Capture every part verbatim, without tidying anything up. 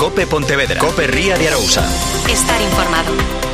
Cope Pontevedra. Cope Ría de Arousa. Estar informado.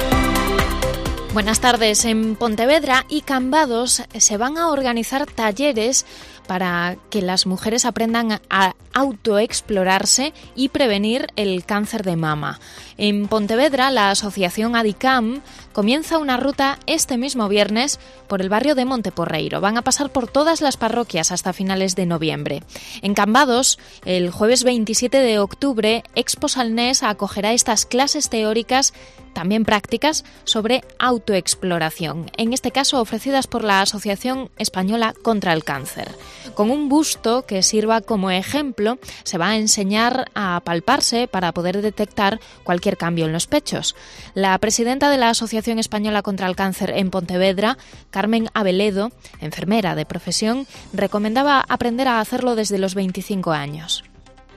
Buenas tardes. En Pontevedra y Cambados se van a organizar talleres para que las mujeres aprendan a autoexplorarse y prevenir el cáncer de mama. En Pontevedra, la asociación ADICAM comienza una ruta este mismo viernes por el barrio de Monteporreiro. Van a pasar por todas las parroquias hasta finales de noviembre. En Cambados, el jueves veintisiete de octubre, Expo Salnés acogerá estas clases teóricas, también prácticas, sobre autoexploración, en este caso ofrecidas por la Asociación Española contra el Cáncer. Con un busto que sirva como ejemplo, se va a enseñar a palparse para poder detectar cualquier cambio en los pechos. La presidenta de la Asociación Española contra el Cáncer en Pontevedra, Carmen Abeledo, enfermera de profesión, recomendaba aprender a hacerlo desde los veinticinco años.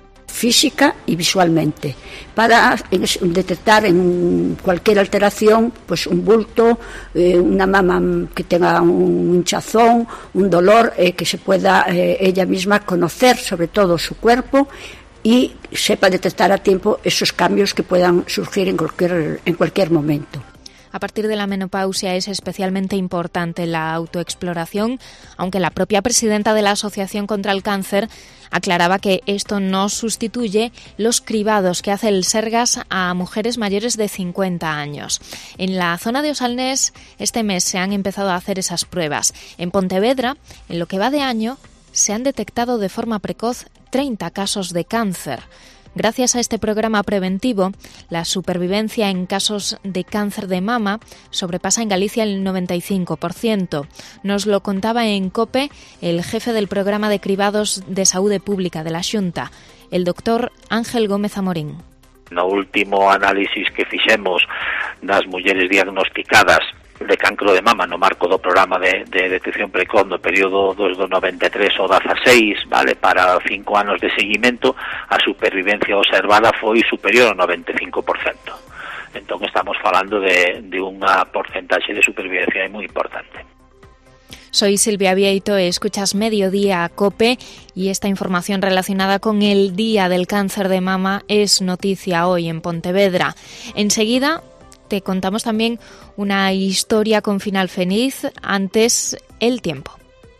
Física y visualmente, para detectar en cualquier alteración, pues un bulto, eh, una mama que tenga un hinchazón, un dolor, eh, que se pueda eh, ella misma conocer sobre todo su cuerpo y sepa detectar a tiempo esos cambios que puedan surgir en cualquier, en cualquier momento. A partir de la menopausia es especialmente importante la autoexploración, aunque la propia presidenta de la Asociación contra el Cáncer aclaraba que esto no sustituye los cribados que hace el Sergas a mujeres mayores de cincuenta años. En la zona de Osalnés este mes se han empezado a hacer esas pruebas. En Pontevedra, en lo que va de año, se han detectado de forma precoz treinta casos de cáncer. Gracias a este programa preventivo, la supervivencia en casos de cáncer de mama sobrepasa en Galicia el noventa y cinco por ciento. Nos lo contaba en COPE el jefe del programa de cribados de Saúde Pública de la Xunta, el doctor Ángel Gómez Amorín. No último análisis que fixemos das mulleres diagnosticadas de cancro de mama no marco do programa de, de detección precoz no período dos do noventa e tres ao dezaseis, vale, para cinco anos de seguimento, a supervivencia observada foi superior ao noventa e cinco por cento. Entón estamos falando de, de unha porcentaxe de supervivencia moi importante. Soy Silvia Vieito, escuchas Mediodía Cope y esta información relacionada con el Día del Cáncer de Mama es noticia hoy en Pontevedra. Enseguida te contamos también una historia con final feliz, antes el tiempo.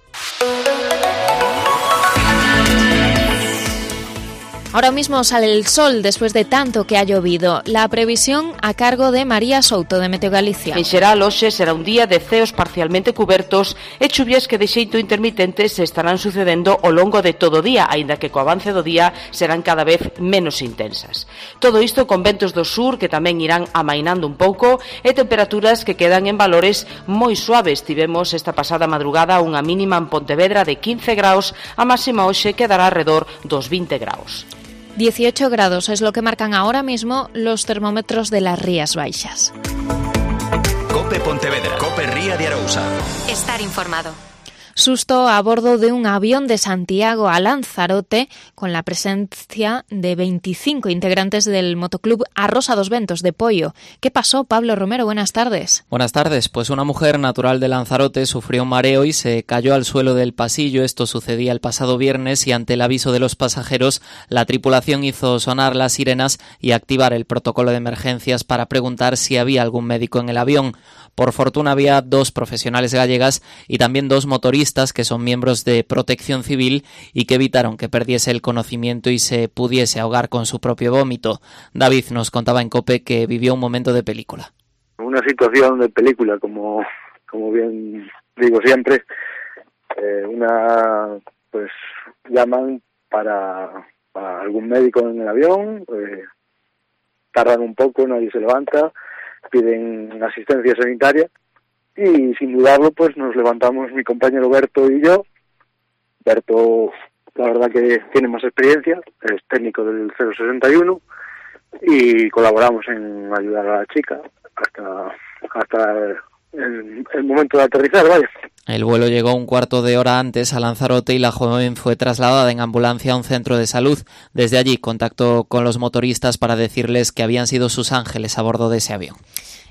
Ahora mismo sale el sol después de tanto que ha llovido. La previsión a cargo de María Souto de Meteo Galicia. En xeral, hoxe será un día de ceos parcialmente cubertos e chuvias que de xeito intermitente se estarán sucedendo ao longo de todo o día, aínda que co avance do día serán cada vez menos intensas. Todo isto con ventos do sur que tamén irán amainando un pouco e temperaturas que quedan en valores moi suaves. Tivemos esta pasada madrugada unha mínima en Pontevedra de quince graus, a máxima hoxe quedará alrededor dos vinte graus. dieciocho grados es lo que marcan ahora mismo los termómetros de las Rías Baixas. Cope Pontevedra. Cope Ría de Arousa. Estar informado. Susto a bordo de un avión de Santiago a Lanzarote con la presencia de veinticinco integrantes del motoclub Arrosa dos Ventos de Poio. ¿Qué pasó, Pablo Romero? Buenas tardes. Buenas tardes. Pues una mujer natural de Lanzarote sufrió un mareo y se cayó al suelo del pasillo. Esto sucedía el pasado viernes y ante el aviso de los pasajeros, la tripulación hizo sonar las sirenas y activar el protocolo de emergencias para preguntar si había algún médico en el avión. Por fortuna había dos profesionales gallegas y también dos motoristas que son miembros de Protección Civil y que evitaron que perdiese el conocimiento y se pudiese ahogar con su propio vómito. David nos contaba en COPE que vivió un momento de película. Una situación de película, como, como bien digo siempre, eh, una pues llaman para, para algún médico en el avión, eh, tardan un poco, nadie se levanta, piden asistencia sanitaria y sin dudarlo pues nos levantamos mi compañero Berto y yo. Berto la verdad que tiene más experiencia, es técnico del cero sesenta y uno y colaboramos en ayudar a la chica hasta hasta el, el momento de aterrizar, vaya. El vuelo llegó un cuarto de hora antes a Lanzarote y la joven fue trasladada en ambulancia a un centro de salud. Desde allí contactó con los motoristas para decirles que habían sido sus ángeles a bordo de ese avión.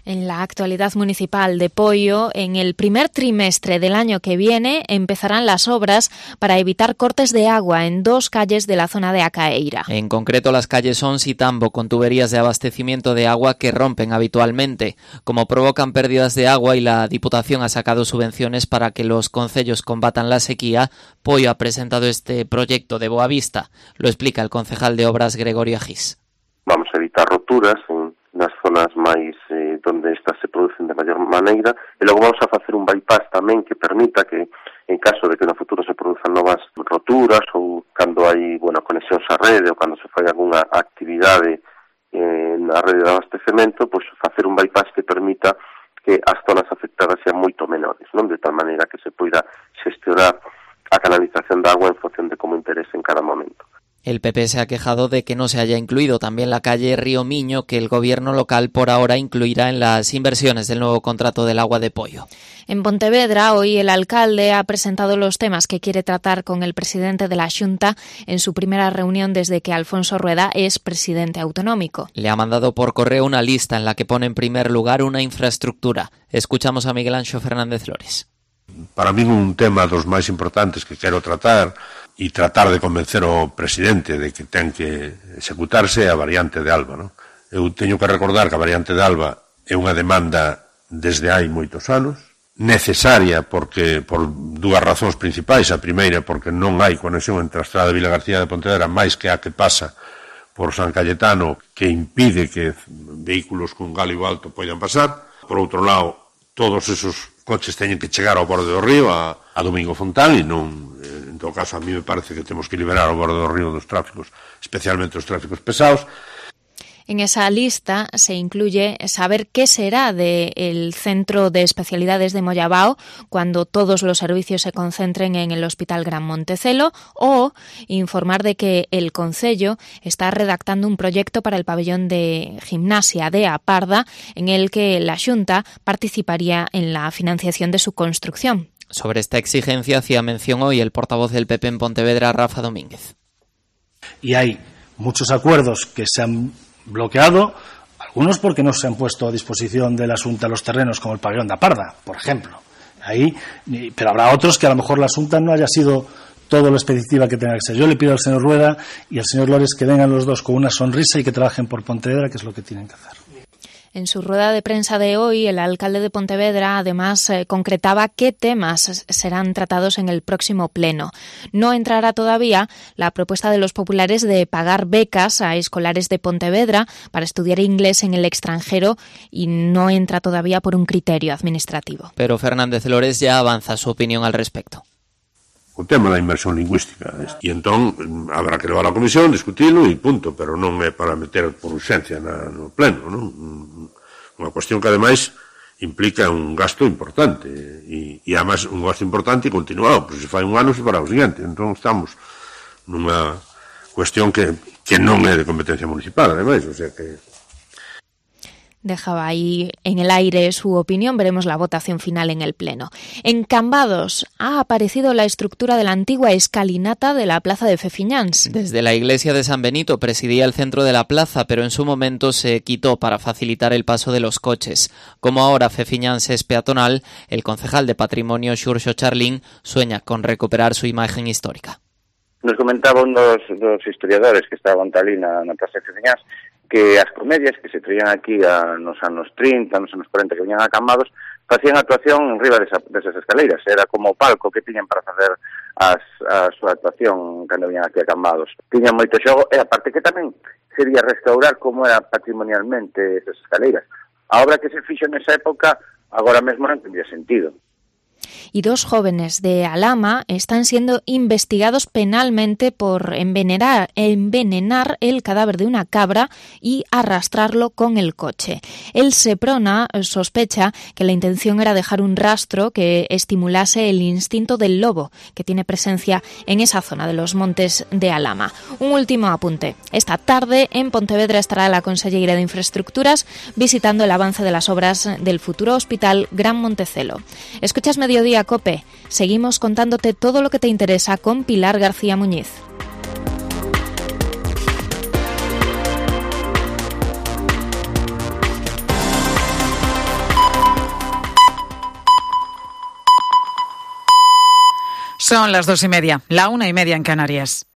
En la actualidad municipal de Poio, en el primer trimestre del año que viene empezarán las obras para evitar cortes de agua en dos calles de la zona de Acaeira. En concreto, las calles Ons y Tambo, con tuberías de abastecimiento de agua que rompen habitualmente. Como provocan pérdidas de agua y la Diputación ha sacado subvenciones para que los concellos combatan la sequía, Poio ha presentado este proyecto de Boavista. Lo explica el concejal de Obras, Gregorio Agís. Vamos a evitar roturas en nas zonas máis eh, donde estas se producen de maior maneira, e logo vamos a facer un bypass tamén que permita que, en caso de que no futuro se produzan novas roturas ou cando hai, bueno, conexións á rede ou cando se fai algunha actividade eh, na rede de abastecemento, pois facer un bypass que permita que as zonas afectadas sean moito menores, non? De tal maneira que se poida xestionar a canalización de agua en función de como interese en cada momento. El P P se ha quejado de que no se haya incluido también la calle Río Miño, que el gobierno local por ahora incluirá en las inversiones del nuevo contrato del agua de Poio. En Pontevedra, hoy el alcalde ha presentado los temas que quiere tratar con el presidente de la Xunta en su primera reunión desde que Alfonso Rueda es presidente autonómico. Le ha mandado por correo una lista en la que pone en primer lugar una infraestructura. Escuchamos a Miguel Anxo Fernández Flores. Para mí un tema dos máis importantes que quero tratar e tratar de convencer ao presidente de que ten que executarse é a variante de Alba, non? Eu teño que recordar que a variante de Alba é unha demanda desde hai moitos anos, necesaria porque por dúas razóns principais. A primeira porque non hai conexión entre a estrada de Vila García de Pontevedra máis que a que pasa por San Cayetano, que impide que vehículos con gáleo alto poidan pasar. Por outro lado, todos esos coches teñen que chegar ao borde do río, a, a Domingo Fontán, e non, en todo caso, a mí me parece que temos que liberar ao borde do río dos tráficos, especialmente os tráficos pesados. En esa lista se incluye saber qué será del Centro de Especialidades de Moyabao cuando todos los servicios se concentren en el Hospital Gran Montecelo, o informar de que el Concello está redactando un proyecto para el pabellón de gimnasia de A Parda, en el que la Xunta participaría en la financiación de su construcción. Sobre esta exigencia hacía mención hoy el portavoz del P P en Pontevedra, Rafa Domínguez. Y hay muchos acuerdos que se han bloqueado, algunos porque no se han puesto a disposición de la Xunta los terrenos, como el pabellón de A Parda, por ejemplo. Ahí, pero habrá otros que a lo mejor la Xunta no haya sido todo lo expeditiva que tenga que ser. Yo le pido al señor Rueda y al señor Lores que vengan los dos con una sonrisa y que trabajen por Pontevedra, que es lo que tienen que hacer. En su rueda de prensa de hoy, el alcalde de Pontevedra además eh, concretaba qué temas serán tratados en el próximo pleno. No entrará todavía la propuesta de los populares de pagar becas a escolares de Pontevedra para estudiar inglés en el extranjero, y no entra todavía por un criterio administrativo. Pero Fernández Lores ya avanza su opinión al respecto. O tema da inmersión lingüística. E entón habrá que levar a comisión, discutilo e punto, pero non é para meter por urxencia na, no pleno, non? Unha cuestión que ademais implica un gasto importante e, e ademais un gasto importante e continuado, porque se fai un ano se fará o seguinte. Entón estamos nunha cuestión que, que non é de competencia municipal, ademais, o sea que dejaba ahí en el aire su opinión. Veremos la votación final en el Pleno. En Cambados ha aparecido la estructura de la antigua escalinata de la plaza de Fefiñáns. Desde la iglesia de San Benito presidía el centro de la plaza, pero en su momento se quitó para facilitar el paso de los coches. Como ahora Fefiñáns es peatonal, el concejal de Patrimonio, Xurxo Charlín, sueña con recuperar su imagen histórica. Nos comentaba un dos, dos historiadores que estaban talí na, na plaza de Fefiñáns que as comedias que se traían aquí a, nos anos trinta, nos anos cuarenta, que viñan a Cambados, facían actuación en riba desa, desas escaleiras. Era como o palco que tiñan para facer as, a súa actuación cando viñan aquí a Cambados. Tiñan moito xogo, e aparte que tamén sería restaurar como era patrimonialmente esas escaleiras. A obra que se fixo nesa época agora mesmo non tendría sentido. Y dos jóvenes de Alhama están siendo investigados penalmente por envenenar, envenenar el cadáver de una cabra y arrastrarlo con el coche. El Seprona sospecha que la intención era dejar un rastro que estimulase el instinto del lobo, que tiene presencia en esa zona de los montes de Alhama. Un último apunte. Esta tarde en Pontevedra estará la Conselleira de Infraestructuras visitando el avance de las obras del futuro Hospital Gran Montecelo. Escuchas Mediodía Cope. Seguimos contándote todo lo que te interesa con Pilar García Muñiz. Son las dos y media, la una y media en Canarias.